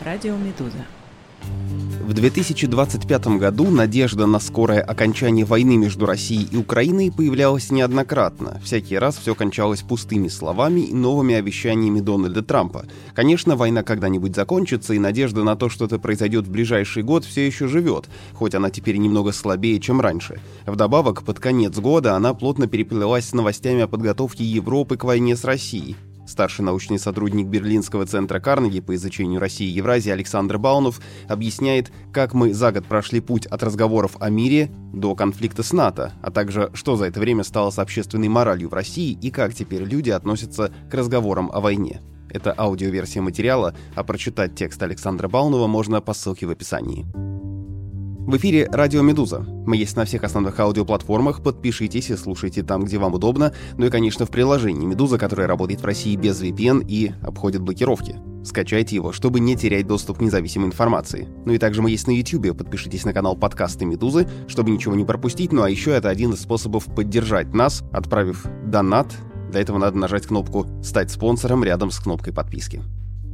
Радио «Медуза». В 2025 году надежда на скорое окончание войны между Россией и Украиной появлялась неоднократно. Всякий раз все кончалось пустыми словами и новыми обещаниями Дональда Трампа. Конечно, война когда-нибудь закончится, и надежда на то, что это произойдет в ближайший год, все еще живет, хоть она теперь немного слабее, чем раньше. Вдобавок, под конец года она плотно переплелась с новостями о подготовке Европы к войне с Россией. Старший научный сотрудник Берлинского центра Карнеги по изучению России и Евразии Александр Баунов объясняет, как мы за год прошли путь от разговоров о мире до конфликта с НАТО, а также что за это время стало с общественной моралью в России и как теперь люди относятся к разговорам о войне. Это аудиоверсия материала, а прочитать текст Александра Баунова можно по ссылке в описании. В эфире «Радио Медуза». Мы есть на всех основных аудиоплатформах, подпишитесь и слушайте там, где вам удобно, ну и, конечно, в приложении «Медуза», которое работает в России без VPN и обходит блокировки. Скачайте его, чтобы не терять доступ к независимой информации. Ну и также мы есть на YouTube, подпишитесь на канал подкасты «Медузы», чтобы ничего не пропустить, ну а еще это один из способов поддержать нас, отправив донат. Для этого надо нажать кнопку «Стать спонсором» рядом с кнопкой подписки.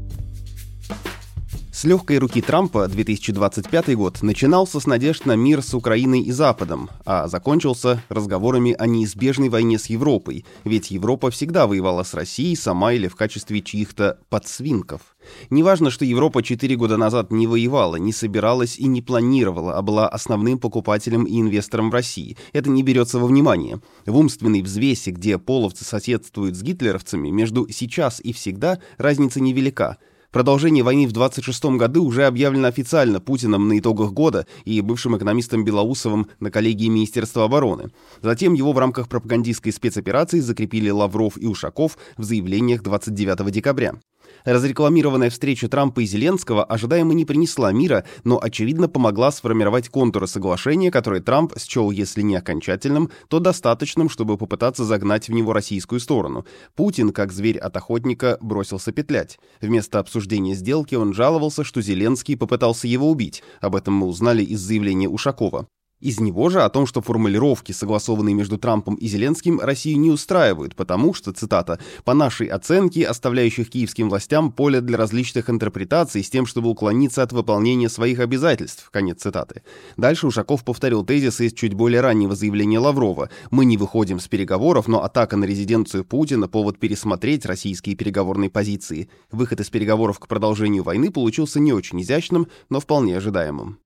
С легкой руки Трампа 2025 год начинался с надежд на мир с Украиной и Западом, а закончился разговорами о неизбежной войне с Европой, ведь Европа всегда воевала с Россией сама или в качестве чьих-то подсвинков. Неважно, что Европа 4 года назад не воевала, не собиралась и не планировала, а была основным покупателем и инвестором в России. Это не берется во внимание. В умственной взвеси, где половцы соседствуют с гитлеровцами, между «сейчас» и «всегда» разница невелика. Продолжение войны в 1926 году уже объявлено официально Путиным на итогах года и бывшим экономистом Белоусовым на коллегии Министерства обороны. Затем его в рамках пропагандистской спецоперации закрепили Лавров и Ушаков в заявлениях 29 декабря. Разрекламированная встреча Трампа и Зеленского ожидаемо не принесла мира, но, очевидно, помогла сформировать контуры соглашения, которые Трамп счел, если не окончательным, то достаточным, чтобы попытаться загнать в него российскую сторону. Путин, как зверь от охотника, бросился петлять. Вместо обсуждения сделки он жаловался, что Зеленский попытался его убить. Об этом мы узнали из заявления Ушакова. Из него же о том, что формулировки, согласованные между Трампом и Зеленским, Россию не устраивают, потому что, цитата, «по нашей оценке, оставляющих киевским властям поле для различных интерпретаций с тем, чтобы уклониться от выполнения своих обязательств», конец цитаты. Дальше Ушаков повторил тезис из чуть более раннего заявления Лаврова. «Мы не выходим с переговоров, но атака на резиденцию Путина – повод пересмотреть российские переговорные позиции. Выход из переговоров к продолжению войны получился не очень изящным, но вполне ожидаемым».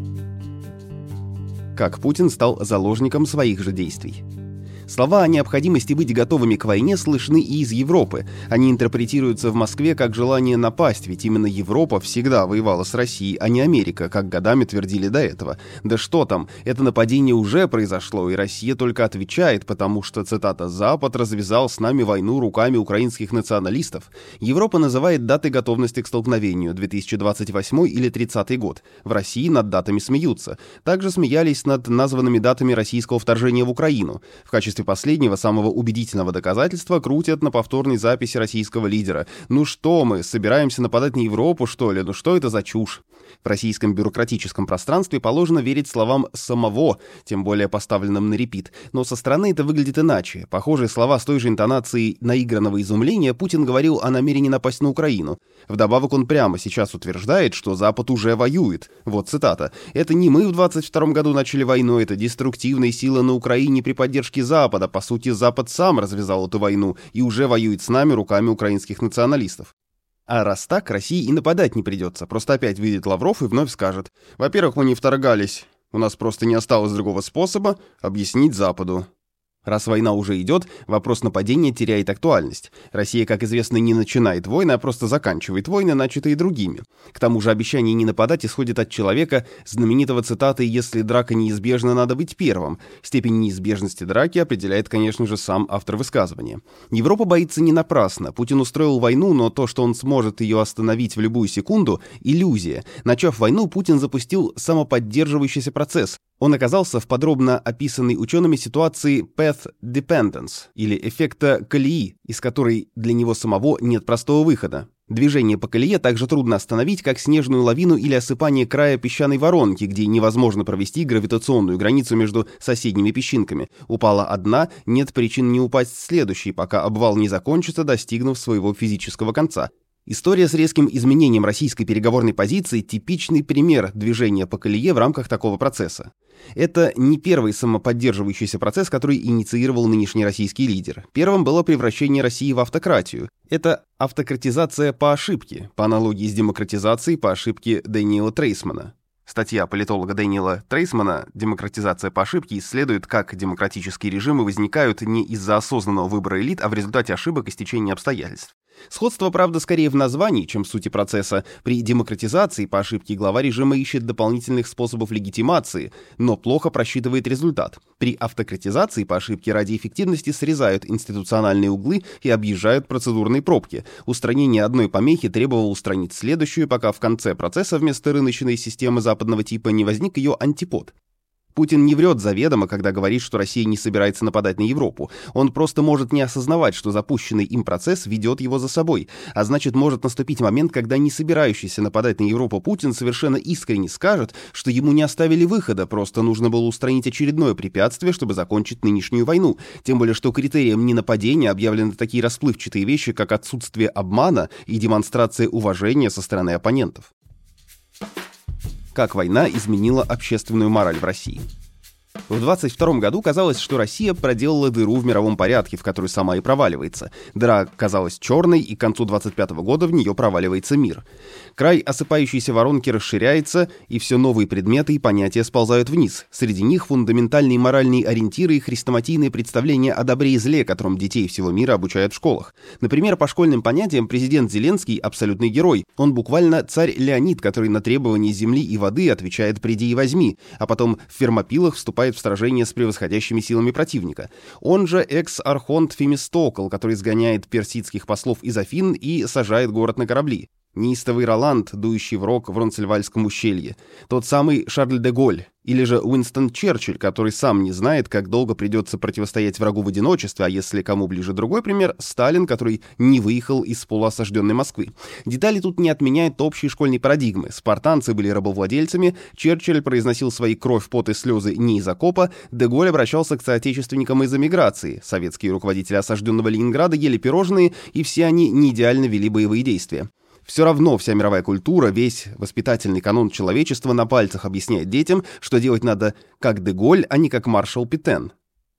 Как Путин стал заложником своих же действий. Слова о необходимости быть готовыми к войне слышны и из Европы. Они интерпретируются в Москве как желание напасть, ведь именно Европа всегда воевала с Россией, а не Америка, как годами твердили до этого. Да что там, это нападение уже произошло, и Россия только отвечает, потому что, цитата, «Запад развязал с нами войну руками украинских националистов». Европа называет даты готовности к столкновению, 2028 или 30 год. В России над датами смеются. Также смеялись над названными датами российского вторжения в Украину. В качестве последнего, самого убедительного доказательства крутят на повторной записи российского лидера. «Ну что мы, собираемся нападать на Европу, что ли? Ну что это за чушь?» В российском бюрократическом пространстве положено верить словам самого, тем более поставленным на репит. Но со стороны это выглядит иначе. Похожие слова с той же интонацией наигранного изумления Путин говорил о намерении напасть на Украину. Вдобавок он прямо сейчас утверждает, что Запад уже воюет. Вот цитата. «Это не мы в 22 году начали войну, это деструктивные силы на Украине при поддержке Запада. По сути, Запад сам развязал эту войну и уже воюет с нами руками украинских националистов». А раз так, России и нападать не придется. Просто опять выйдет Лавров и вновь скажет: «Во-первых, мы не вторгались. У нас просто не осталось другого способа объяснить Западу». Раз война уже идет, вопрос нападения теряет актуальность. Россия, как известно, не начинает войны, а просто заканчивает войны, начатые другими. К тому же обещание не нападать исходит от человека, знаменитого цитаты «Если драка неизбежна, надо быть первым». Степень неизбежности драки определяет, конечно же, сам автор высказывания. Европа боится не напрасно. Путин устроил войну, но то, что он сможет ее остановить в любую секунду – иллюзия. Начав войну, Путин запустил самоподдерживающийся процесс. Он оказался в подробно описанной учеными ситуации path dependence, или эффекта колеи, из которой для него самого нет простого выхода. Движение по колее также трудно остановить, как снежную лавину или осыпание края песчаной воронки, где невозможно провести гравитационную границу между соседними песчинками. Упала одна, нет причин не упасть следующей, пока обвал не закончится, достигнув своего физического конца. История с резким изменением российской переговорной позиции – типичный пример движения по колее в рамках такого процесса. Это не первый самоподдерживающийся процесс, который инициировал нынешний российский лидер. Первым было превращение России в автократию. Это автократизация по ошибке, по аналогии с демократизацией по ошибке Дэниела Трейсмана. Статья политолога Дэниела Трейсмана «Демократизация по ошибке» исследует, как демократические режимы возникают не из-за осознанного выбора элит, а в результате ошибок и стечения обстоятельств. Сходство, правда, скорее в названии, чем в сути процесса. При демократизации по ошибке глава режима ищет дополнительных способов легитимации, но плохо просчитывает результат. При автократизации по ошибке ради эффективности срезают институциональные углы и объезжают процедурные пробки. Устранение одной помехи требовало устранить следующую, пока в конце процесса вместо рыночной системы западного типа не возник ее антипод. Путин не врет заведомо, когда говорит, что Россия не собирается нападать на Европу. Он просто может не осознавать, что запущенный им процесс ведет его за собой. А значит, может наступить момент, когда не собирающийся нападать на Европу Путин совершенно искренне скажет, что ему не оставили выхода, просто нужно было устранить очередное препятствие, чтобы закончить нынешнюю войну. Тем более, что критерием ненападения объявлены такие расплывчатые вещи, как отсутствие обмана и демонстрация уважения со стороны оппонентов. Как война изменила общественную мораль в России. В 22 году казалось, что Россия проделала дыру в мировом порядке, в которую сама и проваливается. Дыра казалась черной, и к концу 25 года в нее проваливается мир. Край осыпающейся воронки расширяется, и все новые предметы и понятия сползают вниз. Среди них фундаментальные моральные ориентиры и хрестоматийные представления о добре и зле, которым детей всего мира обучают в школах. Например, по школьным понятиям президент Зеленский – абсолютный герой. Он буквально царь Леонид, который на требования земли и воды отвечает «приди и возьми», а потом в Фермопилах вступает в сражение с превосходящими силами противника. Он же экс-архонт Фемистокл, который сгоняет персидских послов из Афин и сажает город на корабли. Неистовый Роланд, дующий в рог в Ронцельвальском ущелье. Тот самый Шарль де Голль. Или же Уинстон Черчилль, который сам не знает, как долго придется противостоять врагу в одиночестве, а если кому ближе другой пример, Сталин, который не выехал из полуосажденной Москвы. Детали тут не отменяют общей школьной парадигмы. Спартанцы были рабовладельцами, Черчилль произносил свои кровь, пот и слезы не из окопа, де Голль обращался к соотечественникам из эмиграции. Советские руководители осажденного Ленинграда ели пирожные, и все они не идеально вели боевые действия. Все равно вся мировая культура, весь воспитательный канон человечества на пальцах объясняет детям, что делать надо как де Голль, а не как маршал Петен.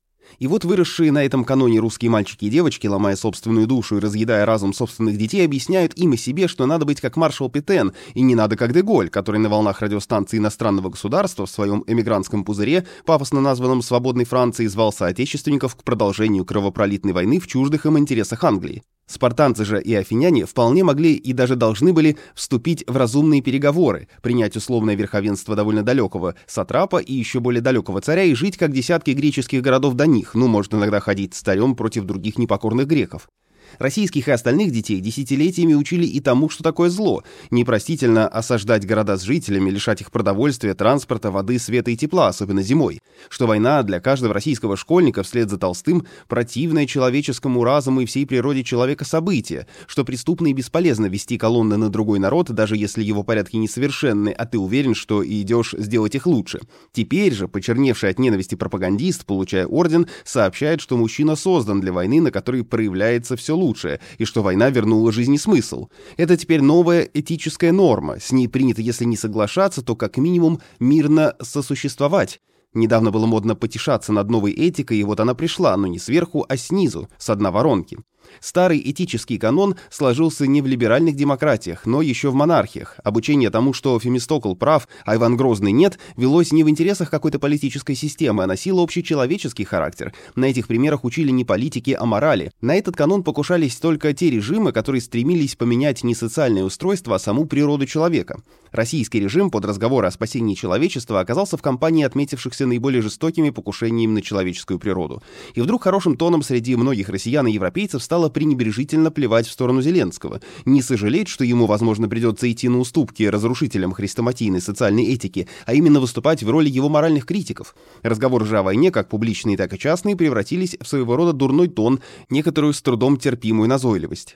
И вот выросшие на этом каноне русские мальчики и девочки, ломая собственную душу и разъедая разум собственных детей, объясняют им и себе, что надо быть как маршал Петен, и не надо как де Голль, который на волнах радиостанции иностранного государства в своем эмигрантском пузыре, пафосно названном «Свободной Францией», звал соотечественников к продолжению кровопролитной войны в чуждых им интересах Англии. Спартанцы же и афиняне вполне могли и даже должны были вступить в разумные переговоры, принять условное верховенство довольно далекого сатрапа и еще более далекого царя и жить как десятки греческих городов до них, может иногда ходить с царем против других непокорных греков. Российских и остальных детей десятилетиями учили и тому, что такое зло. Непростительно осаждать города с жителями, лишать их продовольствия, транспорта, воды, света и тепла, особенно зимой. Что война для каждого российского школьника вслед за Толстым противное человеческому разуму и всей природе человека событие. Что преступно и бесполезно вести колонны на другой народ, даже если его порядки несовершенны, а ты уверен, что и идешь сделать их лучше. Теперь же почерневший от ненависти пропагандист, получая орден, сообщает, что мужчина создан для войны, на которой проявляется все лучшее, и что война вернула жизни смысл. Это теперь новая этическая норма, с ней принято, если не соглашаться, то как минимум мирно сосуществовать. Недавно было модно потешаться над новой этикой, и вот она пришла, но не сверху, а снизу, с дна воронки. Старый этический канон сложился не в либеральных демократиях, но еще в монархиях. Обучение тому, что Фемистокл прав, а Иван Грозный нет, велось не в интересах какой-то политической системы, а носило общечеловеческий характер. На этих примерах учили не политики, а морали. На этот канон покушались только те режимы, которые стремились поменять не социальное устройство, а саму природу человека. Российский режим под разговоры о спасении человечества оказался в компании отметившихся наиболее жестокими покушениями на человеческую природу. И вдруг хорошим тоном среди многих россиян и европейцев стало пренебрежительно плевать в сторону Зеленского, не сожалеть, что ему, возможно, придется идти на уступки разрушителям хрестоматийной социальной этики, а именно выступать в роли его моральных критиков. Разговоры же о войне, как публичные, так и частные, превратились в своего рода дурной тон, некоторую с трудом терпимую назойливость.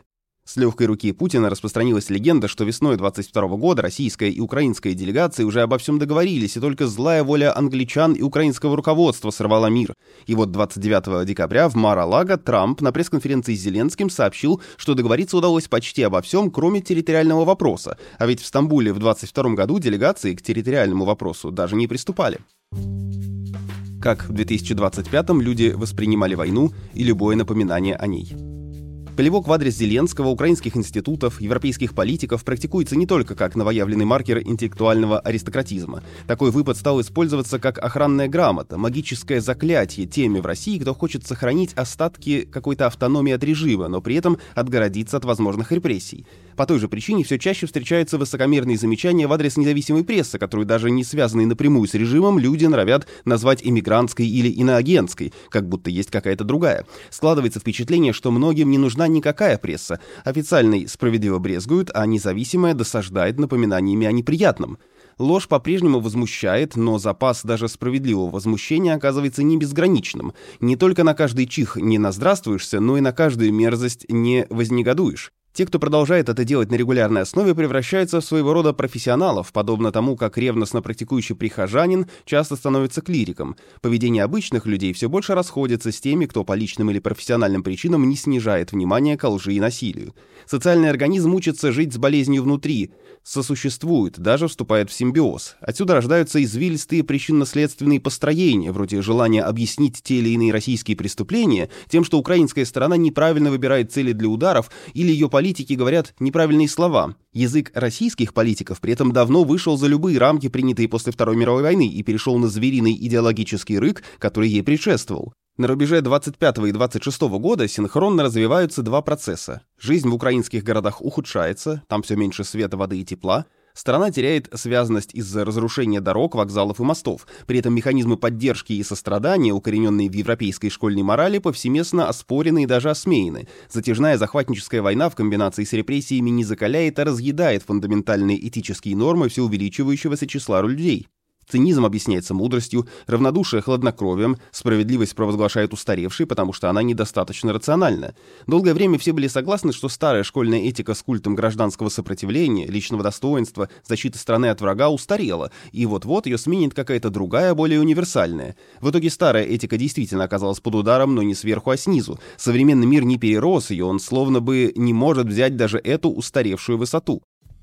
С легкой руки Путина распространилась легенда, что весной 22 года российская и украинская делегации уже обо всем договорились, и только злая воля англичан и украинского руководства сорвала мир. И вот 29 декабря в Мар-а-Лаго Трамп на пресс-конференции с Зеленским сообщил, что договориться удалось почти обо всем, кроме территориального вопроса. А ведь в Стамбуле в 22 году делегации к территориальному вопросу даже не приступали. Как в 2025-м люди воспринимали войну и любое напоминание о ней. Плевок в адрес Зеленского, украинских институтов, европейских политиков практикуется не только как новоявленный маркер интеллектуального аристократизма. Такой выпад стал использоваться как охранная грамота, магическое заклятие теми в России, кто хочет сохранить остатки какой-то автономии от режима, но при этом отгородиться от возможных репрессий. По той же причине все чаще встречаются высокомерные замечания в адрес независимой прессы, которую даже не связанные напрямую с режимом люди норовят назвать эмигрантской или иноагентской, как будто есть какая-то другая. Складывается впечатление, что многим не нужна никакая пресса. Официальной справедливо брезгуют, а независимая досаждает напоминаниями о неприятном. Ложь по-прежнему возмущает, но запас даже справедливого возмущения оказывается не безграничным. Не только на каждый чих не наздравствуешься, но и на каждую мерзость не вознегодуешь. Те, кто продолжает это делать на регулярной основе, превращаются в своего рода профессионалов, подобно тому, как ревностно практикующий прихожанин часто становится клириком. Поведение обычных людей все больше расходится с теми, кто по личным или профессиональным причинам не снижает внимание ко лжи и насилию. Социальный организм учится жить с болезнью внутри, сосуществует, даже вступает в симбиоз. Отсюда рождаются извилистые причинно-следственные построения, вроде желания объяснить те или иные российские преступления тем, что украинская сторона неправильно выбирает цели для ударов, или ее политики говорят неправильные слова. Язык российских политиков при этом давно вышел за любые рамки, принятые после Второй мировой войны, и перешел на звериный идеологический рык, который ей предшествовал. На рубеже 25 и 26 года синхронно развиваются два процесса. Жизнь в украинских городах ухудшается, там все меньше света, воды и тепла. Страна теряет связность из-за разрушения дорог, вокзалов и мостов. При этом механизмы поддержки и сострадания, укорененные в европейской школьной морали, повсеместно оспорены и даже осмеяны. Затяжная захватническая война в комбинации с репрессиями не закаляет, а разъедает фундаментальные этические нормы все увеличивающегося числа людей. Цинизм объясняется мудростью, равнодушие — хладнокровием, справедливость провозглашает устаревшей, потому что она недостаточно рациональна. Долгое время все были согласны, что старая школьная этика с культом гражданского сопротивления, личного достоинства, защиты страны от врага устарела, и вот-вот ее сменит какая-то другая, более универсальная. В итоге старая этика действительно оказалась под ударом, но не сверху, а снизу. Современный мир не перерос ее, он словно бы не может взять даже эту устаревшую высоту.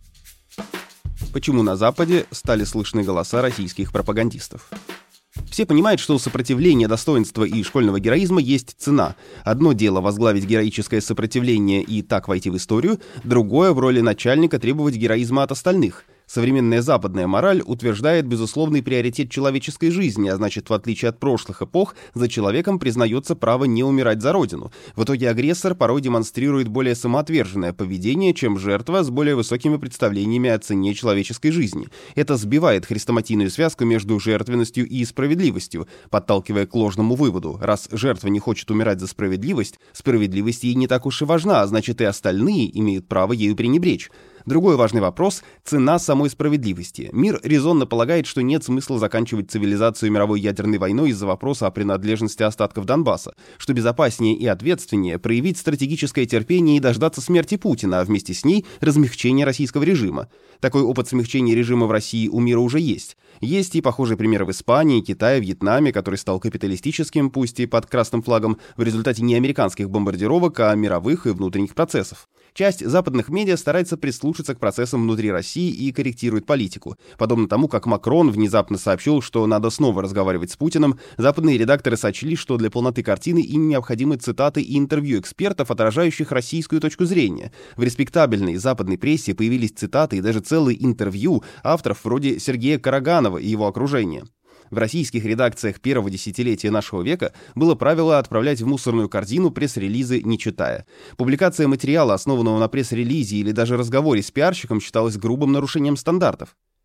Почему на Западе стали слышны голоса российских пропагандистов? Все понимают, что у сопротивления, достоинства и школьного героизма есть цена. Одно дело возглавить героическое сопротивление и так войти в историю, другое в роли начальника требовать героизма от остальных. Современная западная мораль утверждает безусловный приоритет человеческой жизни, а значит, в отличие от прошлых эпох, за человеком признается право не умирать за родину. В итоге агрессор порой демонстрирует более самоотверженное поведение, чем жертва с более высокими представлениями о цене человеческой жизни. Это сбивает хрестоматийную связку между жертвенностью и справедливостью, подталкивая к ложному выводу. Раз жертва не хочет умирать за справедливость, справедливость ей не так уж и важна, а значит, и остальные имеют право ею пренебречь. Другой важный вопрос – цена самой справедливости. Мир резонно полагает, что нет смысла заканчивать цивилизацию мировой ядерной войной из-за вопроса о принадлежности остатков Донбасса, что безопаснее и ответственнее проявить стратегическое терпение и дождаться смерти Путина, а вместе с ней размягчения российского режима. Такой опыт смягчения режима в России у мира уже есть. Есть и похожие примеры в Испании, Китае, Вьетнаме, который стал капиталистическим, пусть и под красным флагом, в результате не американских бомбардировок, а мировых и внутренних процессов. Часть западных медиа старается прислушаться к процессам внутри России и корректирует политику. Подобно тому, как Макрон внезапно сообщил, что надо снова разговаривать с Путиным, западные редакторы сочли, что для полноты картины им необходимы цитаты и интервью экспертов, отражающих российскую точку зрения. В респектабельной западной прессе появились цитаты и даже целые интервью авторов вроде Сергея Караганова и его окружения. В российских редакциях первого десятилетия нашего века было правило отправлять в мусорную корзину пресс-релизы, не читая. Публикация материала, основанного на пресс-релизе или даже разговоре с пиарщиком, считалась грубым нарушением стандартов.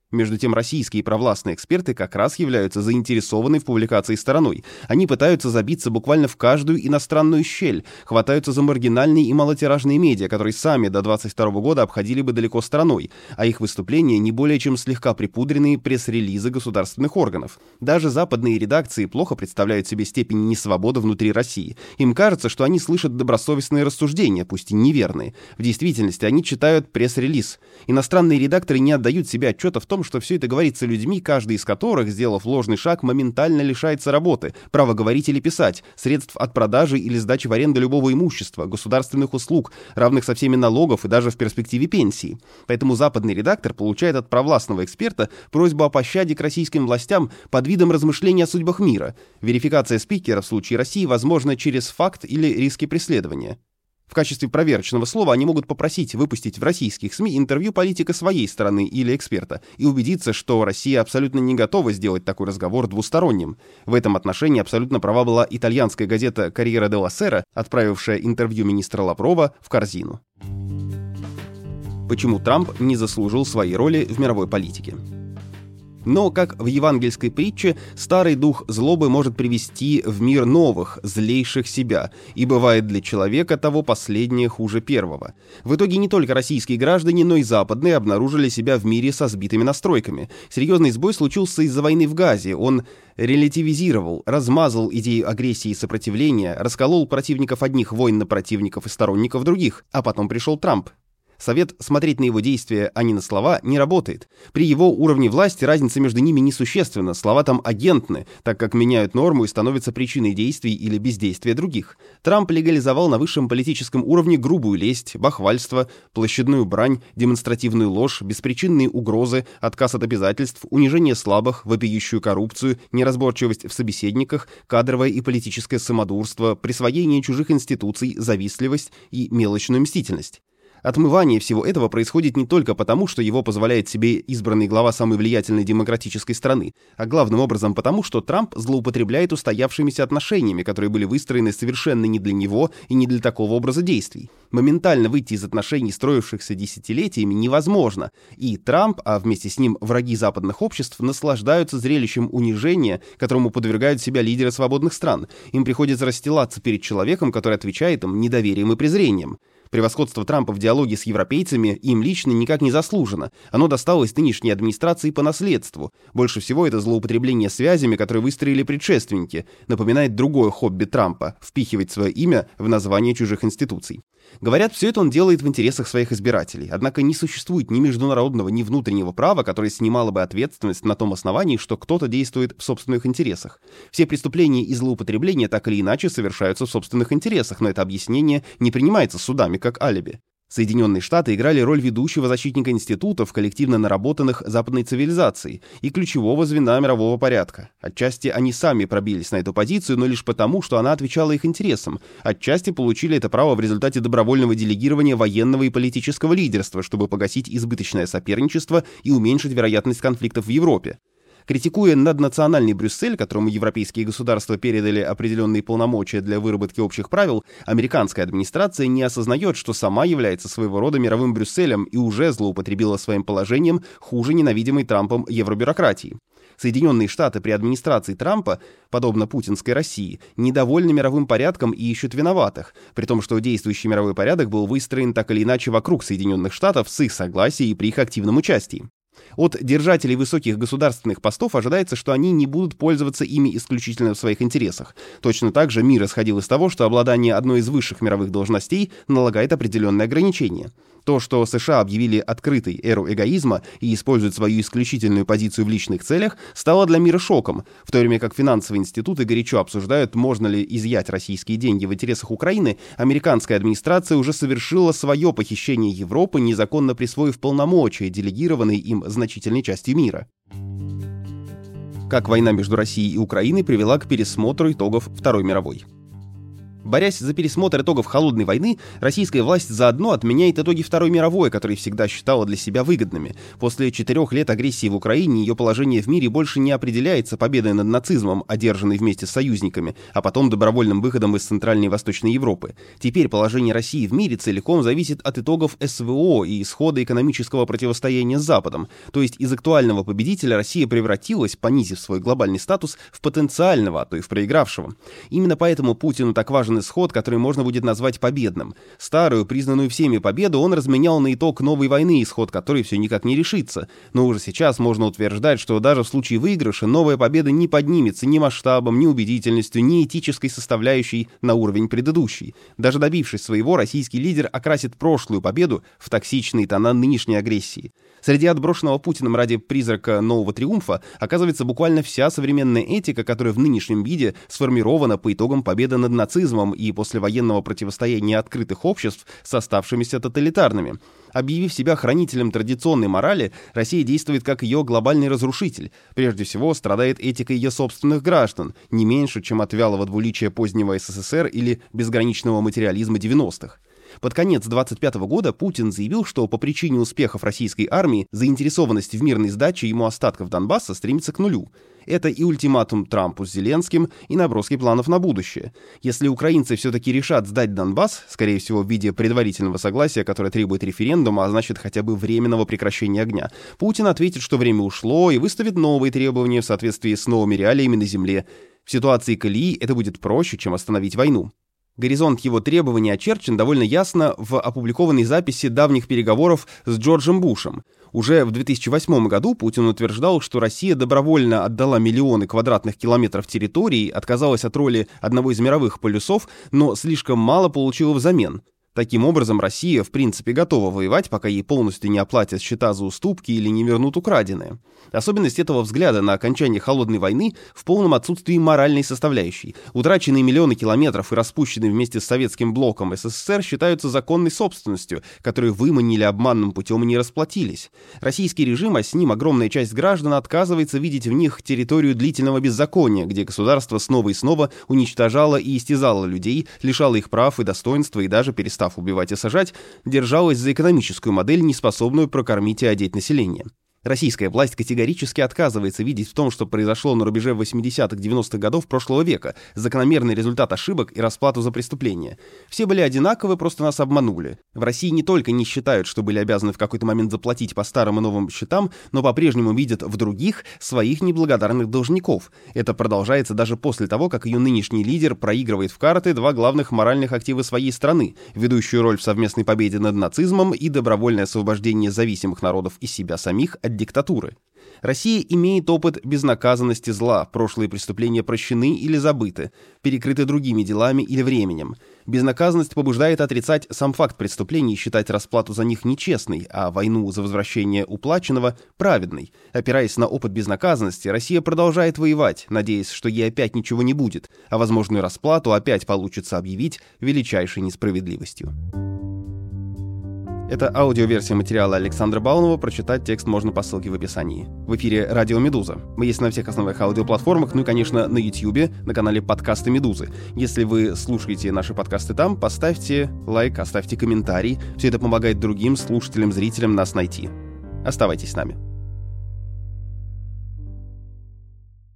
Между тем, российские провластные эксперты как раз являются заинтересованной в публикации стороной. Они пытаются забиться буквально в каждую иностранную щель, хватаются за маргинальные и малотиражные медиа, которые сами до 2022 года обходили бы далеко стороной, а их выступления не более чем слегка припудренные пресс-релизы государственных органов. Даже западные редакции плохо представляют себе степень несвободы внутри России. Им кажется, что они слышат добросовестные рассуждения, пусть и неверные. В действительности они читают пресс-релиз. Иностранные редакторы не отдают себе отчета в том, что все это говорится людьми, каждый из которых, сделав ложный шаг, моментально лишается работы, права говорить или писать, средств от продажи или сдачи в аренду любого имущества, государственных услуг, равных со всеми налогов и даже в перспективе пенсии. Поэтому западный редактор получает от провластного эксперта просьбу о пощаде к российским властям под видом размышления о судьбах мира. Верификация спикера в случае России возможна через факт или риски преследования. В качестве проверочного слова они могут попросить выпустить в российских СМИ интервью политика своей стороны или эксперта и убедиться, что Россия абсолютно не готова сделать такой разговор двусторонним. В этом отношении абсолютно права была итальянская газета «Корьера делла Сера», отправившая интервью министра Лаврова в корзину. Почему Трамп не заслужил своей роли в мировой политике? Но, как в евангельской притче, старый дух злобы может привести в мир новых, злейших себя, и бывает для человека того последнее хуже первого. В итоге не только российские граждане, но и западные обнаружили себя в мире со сбитыми настройками. Серьезный сбой случился из-за войны в Газе. Он релятивизировал, размазал идею агрессии и сопротивления, расколол противников одних войн на противников и сторонников других, а потом пришел Трамп. Совет смотреть на его действия, а не на слова, не работает. При его уровне власти разница между ними несущественна, слова там агентны, так как меняют норму и становятся причиной действий или бездействия других. Трамп легализовал на высшем политическом уровне грубую лесть, бахвальство, площадную брань, демонстративную ложь, беспричинные угрозы, отказ от обязательств, унижение слабых, вопиющую коррупцию, неразборчивость в собеседниках, кадровое и политическое самодурство, присвоение чужих институций, завистливость и мелочную мстительность. Отмывание всего этого происходит не только потому, что его позволяет себе избранный глава самой влиятельной демократической страны, а главным образом потому, что Трамп злоупотребляет устоявшимися отношениями, которые были выстроены совершенно не для него и не для такого образа действий. Моментально выйти из отношений, строившихся десятилетиями, невозможно, и Трамп, а вместе с ним враги западных обществ, наслаждаются зрелищем унижения, которому подвергают себя лидеры свободных стран. Им приходится расстилаться перед человеком, который отвечает им недоверием и презрением. Превосходство Трампа в диалоге с европейцами им лично никак не заслужено. Оно досталось нынешней администрации по наследству. Больше всего это злоупотребление связями, которые выстроили предшественники. Напоминает другое хобби Трампа – впихивать свое имя в название чужих институций. Говорят, все это он делает в интересах своих избирателей. Однако не существует ни международного, ни внутреннего права, которое снимало бы ответственность на том основании, что кто-то действует в собственных интересах. Все преступления и злоупотребления так или иначе совершаются в собственных интересах, но это объяснение не принимается судами как алиби. Соединенные Штаты играли роль ведущего защитника институтов, коллективно наработанных западной цивилизацией, и ключевого звена мирового порядка. Отчасти они сами пробились на эту позицию, но лишь потому, что она отвечала их интересам. Отчасти получили это право в результате добровольного делегирования военного и политического лидерства, чтобы погасить избыточное соперничество и уменьшить вероятность конфликтов в Европе. Критикуя наднациональный Брюссель, которому европейские государства передали определенные полномочия для выработки общих правил, американская администрация не осознает, что сама является своего рода мировым Брюсселем и уже злоупотребила своим положением хуже ненавидимой Трампом евробюрократии. Соединенные Штаты при администрации Трампа, подобно путинской России, недовольны мировым порядком и ищут виноватых, при том, что действующий мировой порядок был выстроен так или иначе вокруг Соединенных Штатов с их согласия и при их активном участии. От держателей высоких государственных постов ожидается, что они не будут пользоваться ими исключительно в своих интересах. Точно так же мир исходил из того, что обладание одной из высших мировых должностей налагает определенные ограничения. То, что США объявили открытой эру эгоизма и используют свою исключительную позицию в личных целях, стало для мира шоком, в то время как финансовые институты горячо обсуждают, можно ли изъять российские деньги в интересах Украины, американская администрация уже совершила свое похищение Европы, незаконно присвоив полномочия, делегированные им значительной частью мира. Как война между Россией и Украиной привела к пересмотру итогов Второй мировой. Борясь за пересмотр итогов Холодной войны, российская власть заодно отменяет итоги Второй мировой, которые всегда считала для себя выгодными. После 4 лет агрессии в Украине ее положение в мире больше не определяется победой над нацизмом, одержанной вместе с союзниками, а потом добровольным выходом из Центральной и Восточной Европы. Теперь положение России в мире целиком зависит от итогов СВО и исхода экономического противостояния с Западом. То есть из актуального победителя Россия превратилась, понизив свой глобальный статус, в потенциального, а то и в проигравшего. Именно поэтому Путину так важен исход, который можно будет назвать победным. Старую, признанную всеми победу, он разменял на итог новой войны, исход которой все никак не решится. Но уже сейчас можно утверждать, что даже в случае выигрыша новая победа не поднимется ни масштабом, ни убедительностью, ни этической составляющей на уровень предыдущей. Даже добившись своего, российский лидер окрасит прошлую победу в токсичные тона нынешней агрессии. Среди отброшенного Путиным ради призрака нового триумфа оказывается буквально вся современная этика, которая в нынешнем виде сформирована по итогам победы над нацизмом и послевоенного противостояния открытых обществ с оставшимися тоталитарными. Объявив себя хранителем традиционной морали, Россия действует как ее глобальный разрушитель. Прежде всего, страдает этика ее собственных граждан, не меньше, чем от вялого двуличия позднего СССР или безграничного материализма 90-х. Под конец 1925 года Путин заявил, что по причине успехов российской армии заинтересованность в мирной сдаче ему остатков Донбасса стремится к нулю. Это и ультиматум Трампу с Зеленским, и наброски планов на будущее. Если украинцы все-таки решат сдать Донбасс, скорее всего в виде предварительного согласия, которое требует референдума, а значит хотя бы временного прекращения огня, Путин ответит, что время ушло, и выставит новые требования в соответствии с новыми реалиями на земле. В ситуации колеи это будет проще, чем остановить войну. Горизонт его требований очерчен довольно ясно в опубликованной записи давних переговоров с Джорджем Бушем. Уже в 2008 году Путин утверждал, что Россия добровольно отдала миллионы квадратных километров территории, отказалась от роли одного из мировых полюсов, но слишком мало получила взамен. Таким образом, Россия в принципе готова воевать, пока ей полностью не оплатят счета за уступки или не вернут украденное. Особенность этого взгляда на окончание Холодной войны в полном отсутствии моральной составляющей. Утраченные миллионы километров и распущенные вместе с советским блоком СССР считаются законной собственностью, которую выманили обманным путем и не расплатились. Российский режим, а с ним огромная часть граждан, отказывается видеть в них территорию длительного беззакония, где государство снова и снова уничтожало и истязало людей, лишало их прав и достоинства и даже перестав убивать и сажать, держалась за экономическую модель, неспособную прокормить и одеть население. Российская власть категорически отказывается видеть в том, что произошло на рубеже 80-х-90-х годов прошлого века, закономерный результат ошибок и расплату за преступления. Все были одинаковы, просто нас обманули. В России не только не считают, что были обязаны в какой-то момент заплатить по старым и новым счетам, но по-прежнему видят в других своих неблагодарных должников. Это продолжается даже после того, как ее нынешний лидер проигрывает в карты два главных моральных актива своей страны, ведущую роль в совместной победе над нацизмом и добровольное освобождение зависимых народов и себя самих от диктатуры. Россия имеет опыт безнаказанности зла, прошлые преступления прощены или забыты, перекрыты другими делами или временем. Безнаказанность побуждает отрицать сам факт преступлений и считать расплату за них нечестной, а войну за возвращение уплаченного праведной. Опираясь на опыт безнаказанности, Россия продолжает воевать, надеясь, что ей опять ничего не будет, а возможную расплату опять получится объявить величайшей несправедливостью. Это аудиоверсия материала Александра Баунова, прочитать текст можно по ссылке в описании. В эфире Радио Медуза. Мы есть на всех основных аудиоплатформах, ну и, конечно, на YouTube, на канале Подкасты Медузы. Если вы слушаете наши подкасты там, поставьте лайк, оставьте комментарий. Все это помогает другим слушателям, зрителям нас найти. Оставайтесь с нами.